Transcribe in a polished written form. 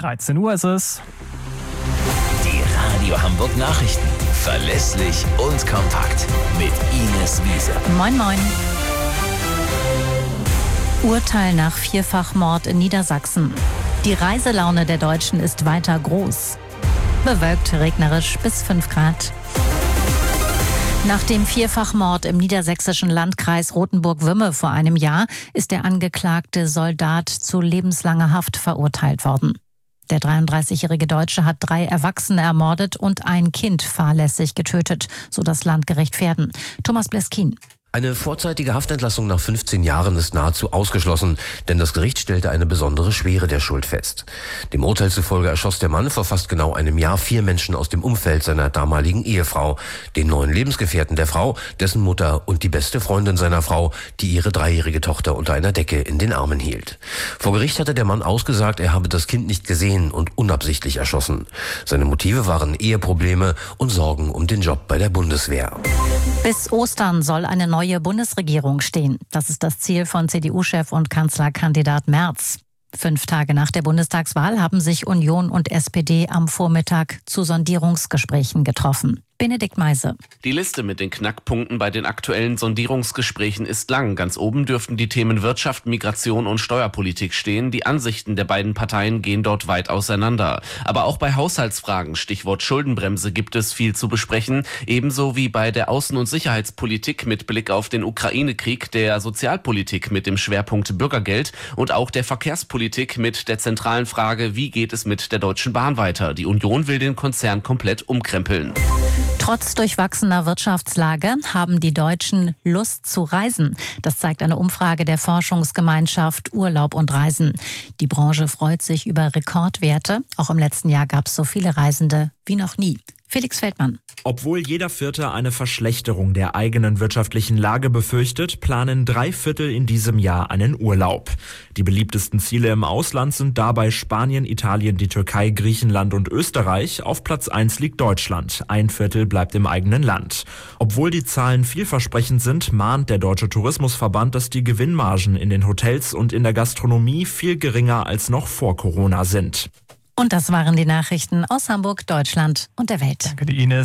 13 Uhr ist es. Die Radio Hamburg Nachrichten. Verlässlich und kompakt. Mit Ines Wiese. Moin, moin. Urteil nach Vierfachmord in Niedersachsen. Die Reiselaune der Deutschen ist weiter groß. Bewölkt, regnerisch bis 5 Grad. Nach dem Vierfachmord im niedersächsischen Landkreis Rothenburg-Wümme vor einem Jahr ist der angeklagte Soldat zu lebenslanger Haft verurteilt worden. Der 33-jährige Deutsche hat 3 Erwachsene ermordet und ein Kind fahrlässig getötet, so das Landgericht Verden. Thomas Bleskin. Eine vorzeitige Haftentlassung nach 15 Jahren ist nahezu ausgeschlossen, denn das Gericht stellte eine besondere Schwere der Schuld fest. Dem Urteil zufolge erschoss der Mann vor fast genau einem Jahr 4 Menschen aus dem Umfeld seiner damaligen Ehefrau, den neuen Lebensgefährten der Frau, dessen Mutter und die beste Freundin seiner Frau, die ihre 3-jährige Tochter unter einer Decke in den Armen hielt. Vor Gericht hatte der Mann ausgesagt, er habe das Kind nicht gesehen und unabsichtlich erschossen. Seine Motive waren Eheprobleme und Sorgen um den Job bei der Bundeswehr. Bis Ostern soll eine neue Bundesregierung stehen. Das ist das Ziel von CDU-Chef und Kanzlerkandidat Merz. 5 Tage nach der Bundestagswahl haben sich Union und SPD am Vormittag zu Sondierungsgesprächen getroffen. Benedikt Meise. Die Liste mit den Knackpunkten bei den aktuellen Sondierungsgesprächen ist lang. Ganz oben dürften die Themen Wirtschaft, Migration und Steuerpolitik stehen. Die Ansichten der beiden Parteien gehen dort weit auseinander. Aber auch bei Haushaltsfragen, Stichwort Schuldenbremse, gibt es viel zu besprechen. Ebenso wie bei der Außen- und Sicherheitspolitik mit Blick auf den Ukraine-Krieg, der Sozialpolitik mit dem Schwerpunkt Bürgergeld und auch der Verkehrspolitik mit der zentralen Frage, wie geht es mit der Deutschen Bahn weiter? Die Union will den Konzern komplett umkrempeln. Trotz durchwachsener Wirtschaftslage haben die Deutschen Lust zu reisen. Das zeigt eine Umfrage der Forschungsgemeinschaft Urlaub und Reisen. Die Branche freut sich über Rekordwerte. Auch im letzten Jahr gab es so viele Reisende wie noch nie. Felix Feldmann. Obwohl jeder Vierte eine Verschlechterung der eigenen wirtschaftlichen Lage befürchtet, planen 3/4 in diesem Jahr einen Urlaub. Die beliebtesten Ziele im Ausland sind dabei Spanien, Italien, die Türkei, Griechenland und Österreich. Auf Platz 1 liegt Deutschland. 1/4 bleibt im eigenen Land. Obwohl die Zahlen vielversprechend sind, mahnt der Deutsche Tourismusverband, dass die Gewinnmargen in den Hotels und in der Gastronomie viel geringer als noch vor Corona sind. Und das waren die Nachrichten aus Hamburg, Deutschland und der Welt. Danke, Ines.